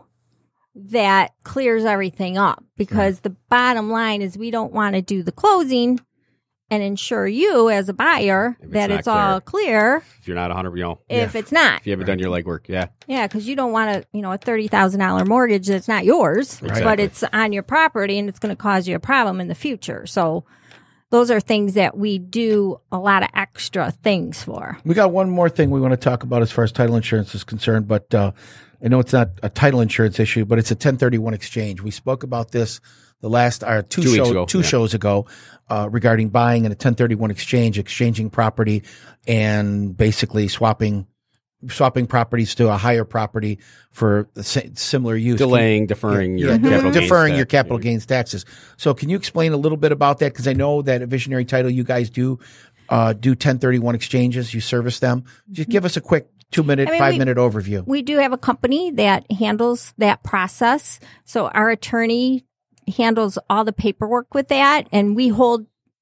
[SPEAKER 4] that clears everything up, because the bottom line is we don't want to do the closing and ensure you as a buyer
[SPEAKER 3] If it's
[SPEAKER 4] that
[SPEAKER 3] not
[SPEAKER 4] it's all clear
[SPEAKER 3] If you're not one hundred, you know,
[SPEAKER 4] if it's not.
[SPEAKER 3] if you haven't done your legwork, yeah.
[SPEAKER 4] Yeah, because you don't want to, you know, a thirty thousand dollars mortgage that's not yours,
[SPEAKER 3] Exactly.
[SPEAKER 4] but it's on your property and it's going to cause you a problem in the future. So those are things that we do a lot of extra things for.
[SPEAKER 2] We got one more thing we want to talk about as far as title insurance is concerned, but uh, I know it's not a title insurance issue, but it's a ten thirty-one exchange. We spoke about this the last uh, two,
[SPEAKER 3] Two weeks
[SPEAKER 2] show,
[SPEAKER 3] ago,
[SPEAKER 2] two
[SPEAKER 3] yeah.
[SPEAKER 2] shows ago uh, regarding buying in a ten thirty-one exchange, exchanging property, and basically swapping swapping properties to a higher property for the sa- similar use.
[SPEAKER 3] Delaying, deferring your
[SPEAKER 2] Yeah,
[SPEAKER 3] capital gains
[SPEAKER 2] deferring your
[SPEAKER 3] tax.
[SPEAKER 2] capital gains taxes. So, can you explain a little bit about that? Because I know that at Visionary Title, you guys do uh, do ten thirty-one exchanges. You service them. Just give us a quick two minute,
[SPEAKER 4] I mean,
[SPEAKER 2] five
[SPEAKER 4] we-
[SPEAKER 2] minute overview.
[SPEAKER 4] We do have a company that handles that process. So our attorney handles all the paperwork with that, and we hold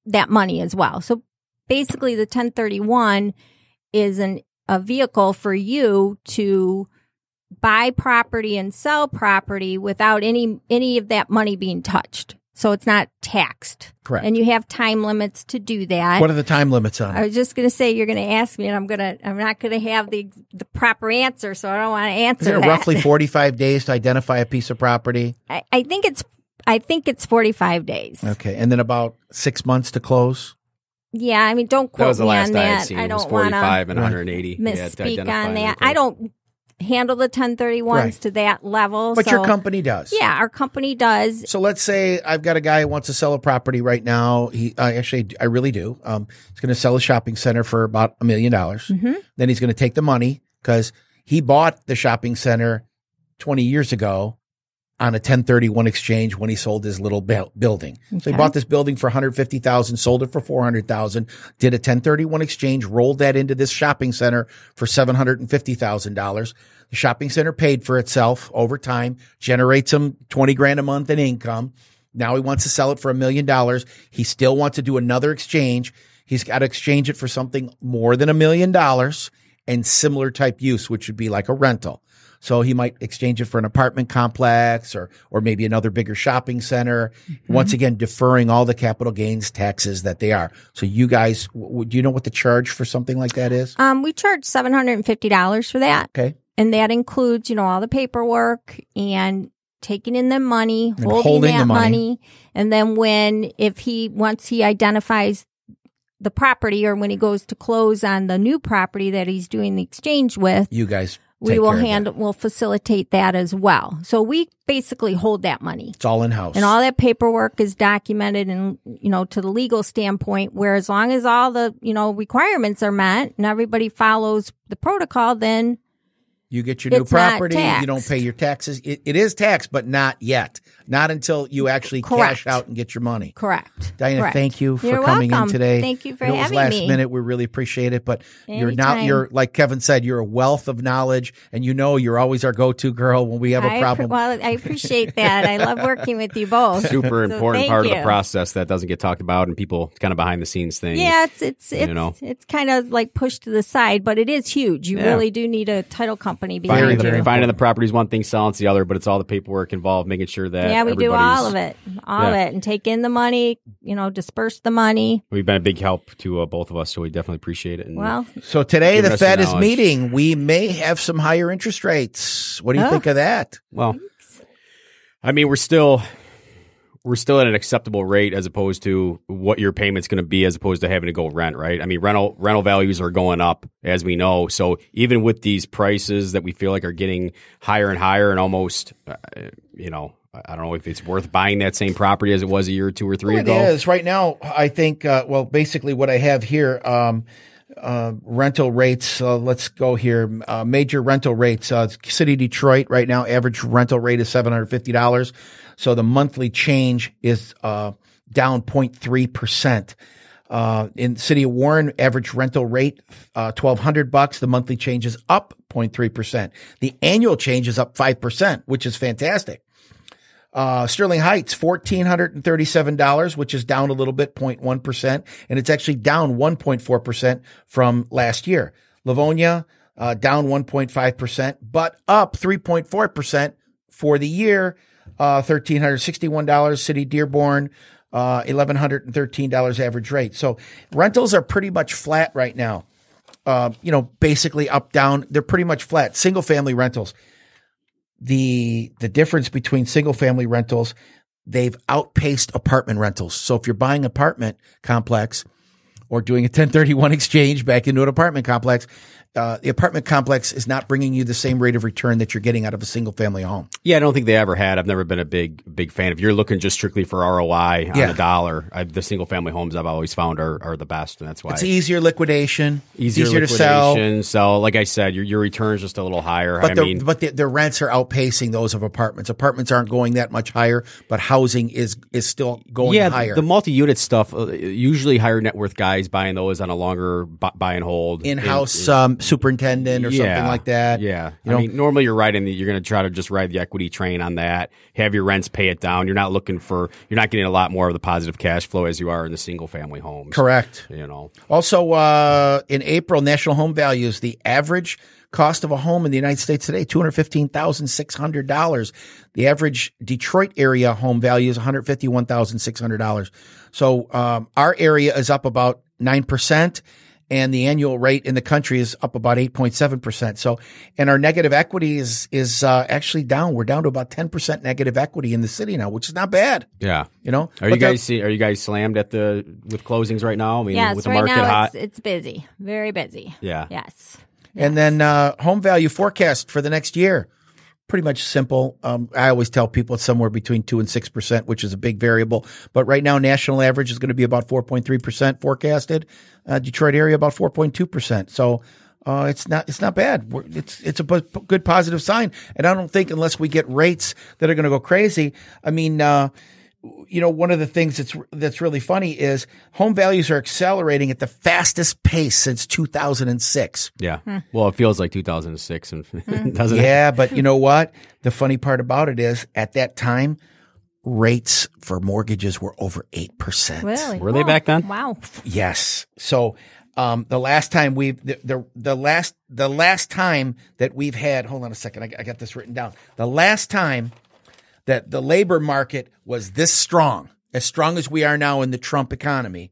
[SPEAKER 4] that money as well. So basically the ten thirty-one is an a vehicle for you to buy property and sell property without any any of that money being touched. So it's not taxed.
[SPEAKER 2] Correct.
[SPEAKER 4] And you have time limits to do that.
[SPEAKER 2] What are the time limits on it?
[SPEAKER 4] I was just going to say you're going to ask me, and I'm going to I'm not going to have the the proper answer, so I don't want to answer
[SPEAKER 2] Is it
[SPEAKER 4] that.
[SPEAKER 2] roughly forty-five days to identify a piece of property?
[SPEAKER 4] I, I think it's I think it's forty-five days.
[SPEAKER 2] Okay, and then about six months to close.
[SPEAKER 4] Yeah, I mean, don't quote
[SPEAKER 3] That was the
[SPEAKER 4] me
[SPEAKER 3] last
[SPEAKER 4] on
[SPEAKER 3] I
[SPEAKER 4] that.
[SPEAKER 3] had seen.
[SPEAKER 4] I
[SPEAKER 3] It was
[SPEAKER 4] don't want
[SPEAKER 3] forty-five
[SPEAKER 4] to
[SPEAKER 3] and one hundred eighty.
[SPEAKER 4] misspeak
[SPEAKER 3] Yeah,
[SPEAKER 4] on that. I don't handle the ten thirty-ones
[SPEAKER 2] Right.
[SPEAKER 4] to that level.
[SPEAKER 2] But
[SPEAKER 4] so,
[SPEAKER 2] your company does.
[SPEAKER 4] yeah, our company does.
[SPEAKER 2] So let's say I've got a guy who wants to sell a property right now. He uh, actually, I really do. Um, he's going to sell a shopping center for about a million dollars.
[SPEAKER 4] Mm-hmm.
[SPEAKER 2] Then he's going to take the money because he bought the shopping center twenty years ago on a ten thirty-one exchange when he sold his little bu- building. So he
[SPEAKER 4] Okay.
[SPEAKER 2] bought this building for one hundred fifty thousand dollars, sold it for four hundred thousand dollars, did a ten thirty-one exchange, rolled that into this shopping center for seven hundred fifty thousand dollars. The shopping center paid for itself over time, generates him twenty grand a month in income. Now he wants to sell it for a million dollars. He still wants to do another exchange. He's got to exchange it for something more than a million dollars and similar type use, which would be like a rental. So he might exchange it for an apartment complex or or maybe another bigger shopping center. Mm-hmm. Once again, deferring all the capital gains taxes that they are. So you guys, w- do you know what the charge for something like that is?
[SPEAKER 4] Um, we charge seven hundred fifty dollars for that.
[SPEAKER 2] Okay.
[SPEAKER 4] And that includes, you know, all the paperwork and taking in the money,
[SPEAKER 2] And
[SPEAKER 4] holding,
[SPEAKER 2] holding
[SPEAKER 4] that
[SPEAKER 2] the money.
[SPEAKER 4] money. And then when, if he, once he identifies the property or when he goes to close on the new property that he's doing the exchange with,
[SPEAKER 2] You guys
[SPEAKER 4] we
[SPEAKER 2] take
[SPEAKER 4] will
[SPEAKER 2] care of
[SPEAKER 4] handle,
[SPEAKER 2] that.
[SPEAKER 4] we'll facilitate that as well. So we basically hold that money.
[SPEAKER 2] It's all in-house.
[SPEAKER 4] And all that paperwork is documented and, you know, to the legal standpoint, where as long as all the, you know, requirements are met and everybody follows the protocol, then
[SPEAKER 2] You get your new
[SPEAKER 4] It's not
[SPEAKER 2] property. You don't
[SPEAKER 4] taxed.
[SPEAKER 2] pay your taxes. It, it is taxed, but not yet. Not until you actually
[SPEAKER 4] Correct.
[SPEAKER 2] cash out and get your money.
[SPEAKER 4] correct.
[SPEAKER 2] Diana,
[SPEAKER 4] Correct.
[SPEAKER 2] thank you for
[SPEAKER 4] You're
[SPEAKER 2] coming
[SPEAKER 4] welcome.
[SPEAKER 2] in today.
[SPEAKER 4] Thank you for
[SPEAKER 2] I know
[SPEAKER 4] having
[SPEAKER 2] it was last
[SPEAKER 4] me.
[SPEAKER 2] minute. We really appreciate it. But you're now,
[SPEAKER 4] Anytime.
[SPEAKER 2] you're like Kevin said, you're a wealth of knowledge, and you know you're always our go-to girl when we have a
[SPEAKER 4] I appre-
[SPEAKER 2] problem.
[SPEAKER 4] well, I appreciate that. I love working with you both.
[SPEAKER 3] Super
[SPEAKER 4] So
[SPEAKER 3] important
[SPEAKER 4] thank
[SPEAKER 3] part of
[SPEAKER 4] you.
[SPEAKER 3] the process that doesn't get talked about and people kind of behind the scenes thing.
[SPEAKER 4] Yeah, it's it's it's,
[SPEAKER 3] You know.
[SPEAKER 4] it's kind of like pushed to the side, but it is huge. You
[SPEAKER 3] Yeah.
[SPEAKER 4] really do need a title company
[SPEAKER 2] Very,
[SPEAKER 4] behind
[SPEAKER 3] Finding
[SPEAKER 2] very
[SPEAKER 4] you.
[SPEAKER 3] the, finding the property is one thing, selling it's the other, but it's all the paperwork involved, making sure that
[SPEAKER 4] Yeah, we do all
[SPEAKER 3] everybody's-
[SPEAKER 4] of it, all
[SPEAKER 3] Yeah.
[SPEAKER 4] of it, and take in the money. You know, disperse the money.
[SPEAKER 3] We've been a big help to uh, both of us, so we definitely appreciate it. And
[SPEAKER 4] Well,
[SPEAKER 2] So today
[SPEAKER 3] Giving
[SPEAKER 2] the
[SPEAKER 3] us the
[SPEAKER 2] Fed is
[SPEAKER 3] knowledge.
[SPEAKER 2] meeting. We may have some higher interest rates. What do you
[SPEAKER 4] Oh.
[SPEAKER 2] think of that?
[SPEAKER 3] Well, I mean, we're still we're still at an acceptable rate as opposed to what your payment's going to be, as opposed to having to go rent, right? I mean, rental rental values are going up, as we know. So even with these prices that we feel like are getting higher and higher, and almost, uh, you know, I don't know if it's worth buying that same property as it was a year or two or three
[SPEAKER 2] It
[SPEAKER 3] ago.
[SPEAKER 2] is right now. I think. Uh, well, basically, what I have here, um, uh, rental rates. Uh, let's go here. Uh, major rental rates. Uh, City of Detroit right now, average rental rate is seven hundred fifty dollars. So the monthly change is uh, down zero point three percent. Uh, in City of Warren, average rental rate uh, twelve hundred bucks. The monthly change is up zero point three percent. The annual change is up five percent, which is fantastic. Uh, Sterling Heights, one thousand four hundred thirty-seven dollars, which is down a little bit, zero point one percent, and it's actually down one point four percent from last year. Livonia, uh, down one point five percent, but up three point four percent for the year, uh, one thousand three hundred sixty-one dollars. City Dearborn, uh, one thousand one hundred thirteen dollars average rate. So rentals are pretty much flat right now. Uh, you know, basically up, down. They're pretty much flat. Single family rentals. The the difference between single family rentals, they've outpaced apartment rentals. So if you're buying an apartment complex or doing a ten thirty-one exchange back into an apartment complex, uh, the apartment complex is not bringing you the same rate of return that you're getting out of a single family home.
[SPEAKER 3] Yeah, I don't think they ever had. I've never been a big big fan. If you're looking just strictly for R O I on
[SPEAKER 2] Yeah.
[SPEAKER 3] the dollar, I, the single family homes I've always found are, are the best, and that's why
[SPEAKER 2] It's easier liquidation,
[SPEAKER 3] easier,
[SPEAKER 2] easier to sell.
[SPEAKER 3] liquidation. So, like I said, your your return's just a little higher.
[SPEAKER 2] But
[SPEAKER 3] I
[SPEAKER 2] the
[SPEAKER 3] mean,
[SPEAKER 2] but the, the rents are outpacing those of apartments. Apartments aren't going that much higher, but housing is is still going
[SPEAKER 3] yeah,
[SPEAKER 2] higher.
[SPEAKER 3] the multi-unit stuff. Uh, usually, higher net worth guys guys buying those on a longer bu- buy and hold.
[SPEAKER 2] In-house um, superintendent or
[SPEAKER 3] yeah,
[SPEAKER 2] something like that.
[SPEAKER 3] Yeah.
[SPEAKER 2] You
[SPEAKER 3] I
[SPEAKER 2] know,
[SPEAKER 3] mean, normally you're riding the, you're going to try to just ride the equity train on that, have your rents, pay it down. You're not looking for, you're not getting a lot more of the positive cash flow as you are in the single family homes.
[SPEAKER 2] correct.
[SPEAKER 3] You know,
[SPEAKER 2] Also, uh, in April, National Home Values, the average cost of a home in the United States today, two hundred fifteen thousand six hundred dollars. The average Detroit area home value is one hundred fifty-one thousand six hundred dollars. So um, our area is up about nine percent, and the annual rate in the country is up about eight point seven percent. So, and our negative equity is is uh, actually down. We're down to about ten percent negative equity in the city now, which is not bad.
[SPEAKER 3] yeah.
[SPEAKER 2] You know,
[SPEAKER 3] Are you guys see, are you guys slammed at the with closings right now? I mean,
[SPEAKER 4] Yes,
[SPEAKER 3] with the
[SPEAKER 4] right
[SPEAKER 3] market
[SPEAKER 4] now
[SPEAKER 3] hot.
[SPEAKER 4] it's, it's busy, very busy.
[SPEAKER 3] Yeah.
[SPEAKER 4] Yes.
[SPEAKER 2] And then uh, home value forecast for the next year, pretty much simple. Um, I always tell people it's somewhere between two and six percent, which is a big variable. But right now, national average is going to be about four point three percent forecasted. Uh, Detroit area about four point two percent. So uh, it's not it's not bad. We're, it's it's a p- good positive sign. And I don't think unless we get rates that are going to go crazy. I mean. Uh, You know, one of the things that's that's really funny is home values are accelerating at the fastest pace since two thousand six.
[SPEAKER 3] Yeah. Well, it feels like two thousand six, and doesn't it?
[SPEAKER 2] Yeah, but you know what? The funny part about it is at that time, rates for mortgages were over eight percent.
[SPEAKER 4] Really?
[SPEAKER 3] Were they
[SPEAKER 4] Oh,
[SPEAKER 3] back then?
[SPEAKER 4] Wow.
[SPEAKER 2] Yes. So um, the last time we've the, the the last the last time that we've had, hold on a second, I, I got this written down. The last time that the labor market was this strong, as strong as we are now in the Trump economy,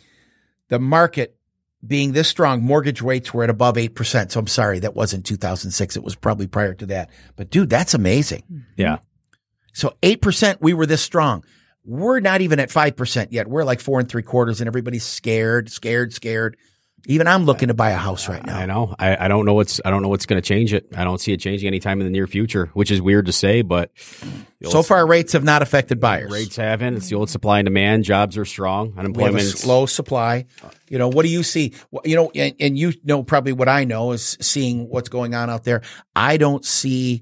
[SPEAKER 2] the market being this strong, mortgage rates were at above eight percent. So I'm sorry, that wasn't two thousand six. It was probably prior to that. But dude, that's amazing.
[SPEAKER 3] Yeah.
[SPEAKER 2] So eight percent, we were this strong. We're not even at five percent yet. We're like four and three quarters and everybody's scared, scared, scared. Even I'm looking to buy a house right now.
[SPEAKER 3] I know. I, I don't know what's I don't know what's going to change it. I don't see it changing anytime in the near future, which is weird to say, but
[SPEAKER 2] So far, rates have not affected buyers.
[SPEAKER 3] rates haven't. It's the old supply and demand. Jobs are strong.
[SPEAKER 2] We have a
[SPEAKER 3] Unemployment's
[SPEAKER 2] slow supply. You know, what do you see? What- You know, and, and you know probably what I know is seeing what's going on out there. I don't see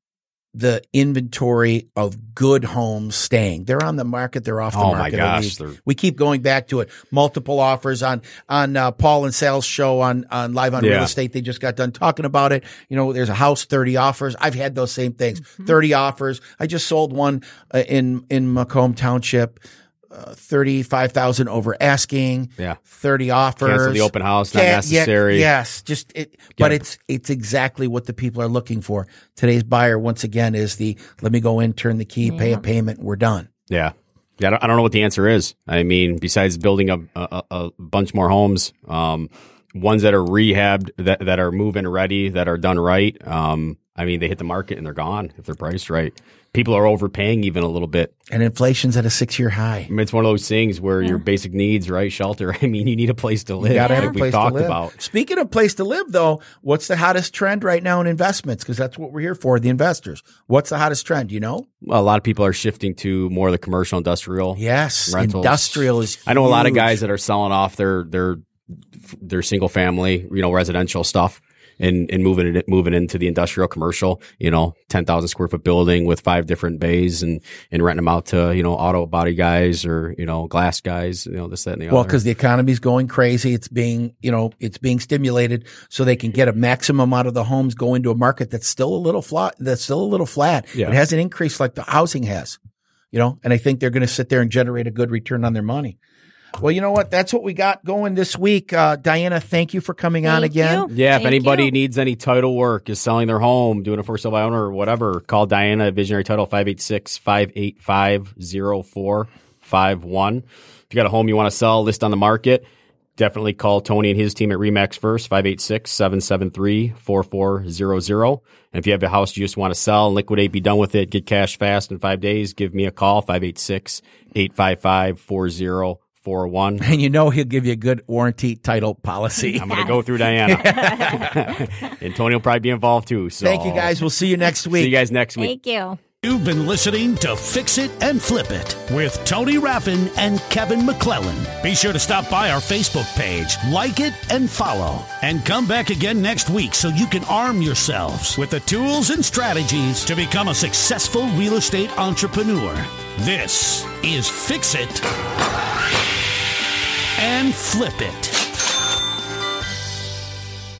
[SPEAKER 2] the inventory of good homes staying. They're on the market. They're off the
[SPEAKER 3] Oh, my
[SPEAKER 2] market.
[SPEAKER 3] gosh,
[SPEAKER 2] We-
[SPEAKER 3] they're-
[SPEAKER 2] We keep going back to it. Multiple offers on on uh, Paul and Sal's show on on Live on Real
[SPEAKER 3] Yeah.
[SPEAKER 2] Estate. They just got done talking about it. You know, there's a house, thirty offers. I've had those same things. thirty offers. I just sold one uh, in in Macomb Township. Uh, thirty-five thousand over asking.
[SPEAKER 3] Yeah.
[SPEAKER 2] thirty offers.
[SPEAKER 3] Cancel the open house, not
[SPEAKER 2] Ca- yeah,
[SPEAKER 3] necessary.
[SPEAKER 2] yes, just it, but
[SPEAKER 3] Get-
[SPEAKER 2] it's it's exactly what the people are looking for. Today's buyer, once again, is the let me go in, turn the key, pay a payment, we're done.
[SPEAKER 3] Yeah. Yeah, I don't, I don't know what the answer is. I mean, besides building a, a, a bunch more homes, um, ones that are rehabbed, that, that are move-in ready, that are done right. Um, I mean, they hit the market and they're gone if they're priced right. People are overpaying even a little bit.
[SPEAKER 2] And inflation's at a six-year high.
[SPEAKER 3] I mean, it's one of those things where your basic needs, right? Shelter. I mean, you need a place to live.
[SPEAKER 2] You gotta have
[SPEAKER 3] like
[SPEAKER 2] a
[SPEAKER 3] we
[SPEAKER 2] place to
[SPEAKER 3] talked
[SPEAKER 2] live.
[SPEAKER 3] about.
[SPEAKER 2] Speaking of place to live, though, what's the hottest trend right now in investments? Because that's what we're here for, the investors. What's the hottest trend? You know?
[SPEAKER 3] Well, a lot of people are shifting to more of the commercial industrial.
[SPEAKER 2] Yes,
[SPEAKER 3] Rentals.
[SPEAKER 2] industrial is.
[SPEAKER 3] I know a lot of
[SPEAKER 2] huge.
[SPEAKER 3] guys that are selling off their their their single family, you know, residential stuff and and moving it moving into the industrial commercial, you know, ten thousand square foot building with five different bays and and renting them out to, you know, auto body guys or, you know, glass guys, you know, this, that, and the
[SPEAKER 2] Well,
[SPEAKER 3] other.
[SPEAKER 2] because the economy's going crazy. It's being, you know, it's being stimulated so they can get a maximum out of the homes, go into a market that's still a little flat, that's still a little flat.
[SPEAKER 3] Yeah.
[SPEAKER 2] It hasn't increased like the housing has, you know, and I think they're going to sit there and generate a good return on their money. Well, you know what? That's what we got going this week. Uh, Diana, thank you for coming on
[SPEAKER 4] Thank
[SPEAKER 2] again.
[SPEAKER 4] you.
[SPEAKER 3] Yeah, if
[SPEAKER 4] Thank
[SPEAKER 3] anybody
[SPEAKER 4] you.
[SPEAKER 3] needs any title work, is selling their home, doing it for sale by owner or whatever, call Diana at Visionary Title five eight six, five eight five, zero four five one. If you got a home you want to sell, list on the market, definitely call Tony and his team at Remax First, five eight six, seven seven three, four four zero zero. And if you have a house you just want to sell, liquidate, be done with it, get cash fast in five days, give me a call, five eight six, eight five five, four zero four one.
[SPEAKER 2] And you know he'll give you a good warranty title policy.
[SPEAKER 3] I'm going to go through Diana. And Tony will probably be involved too. So
[SPEAKER 2] Thank you, guys. We'll see you next week.
[SPEAKER 3] See you guys next week.
[SPEAKER 4] Thank you.
[SPEAKER 1] You've been listening to Fix It and Flip It with Tony Raffin and Kevin McClellan. Be sure to stop by our Facebook page, like it, and follow. And come back again next week so you can arm yourselves with the tools and strategies to become a successful real estate entrepreneur. This is Fix It and flip it.